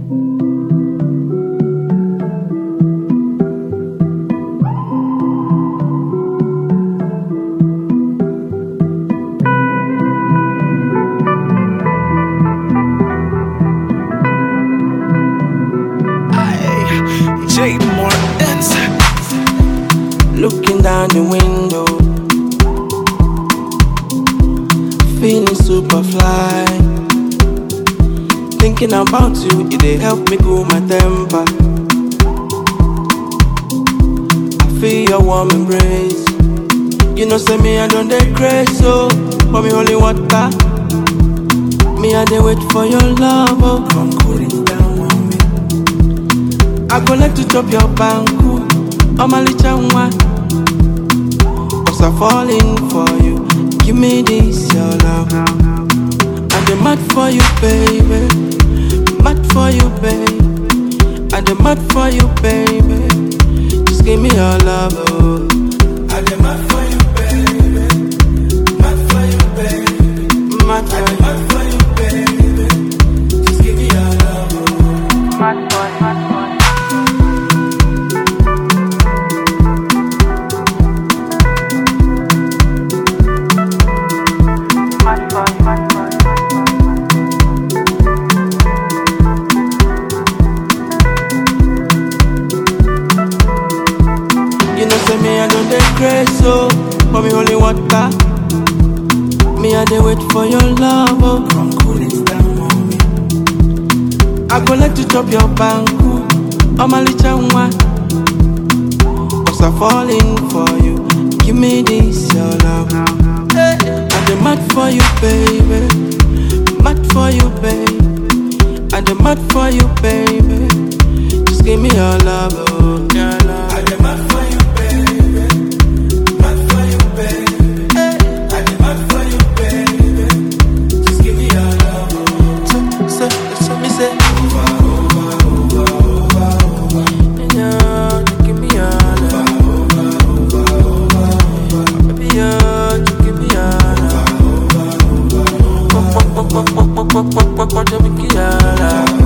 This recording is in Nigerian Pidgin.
J. Martins. Looking down the window, feeling super fly. Thinking about you, they help me cool my temper. I feel your warm embrace. You know, say me, I don't dey crazy, so for me, holy water. Me, I dey wait for your love, oh. Come cool it down on me. I go like to chop your banku, oh my little one. Cause I'm falling for you. Give me this, your love. I'm mad for you, baby. Mad for you, baby. I'm mad for you, baby. Just give me your love, oh. I'm mad for you, baby. Mad for you, baby. Mad for you, baby. Just give me your love, oh. Mad for you, mad for you. You know, say me, I don't dey crazy, so for me, holy water. Me, I dey wait for your love, oh. Come cool it down on me. I go like to chop your banku, oh my little one. Cause I'm falling for you. Give me this, your love. I'm mad for you, baby. Mad for you, baby. I'm mad for you, baby. Just give me your love, oh. Your love. I'm mad for you, baby. Mad for you, baby. I'm mad for you, baby. Just give me your love, oh. So me say over. Yeah, just give me your love. Baby, yeah, just give me your love. What do we get?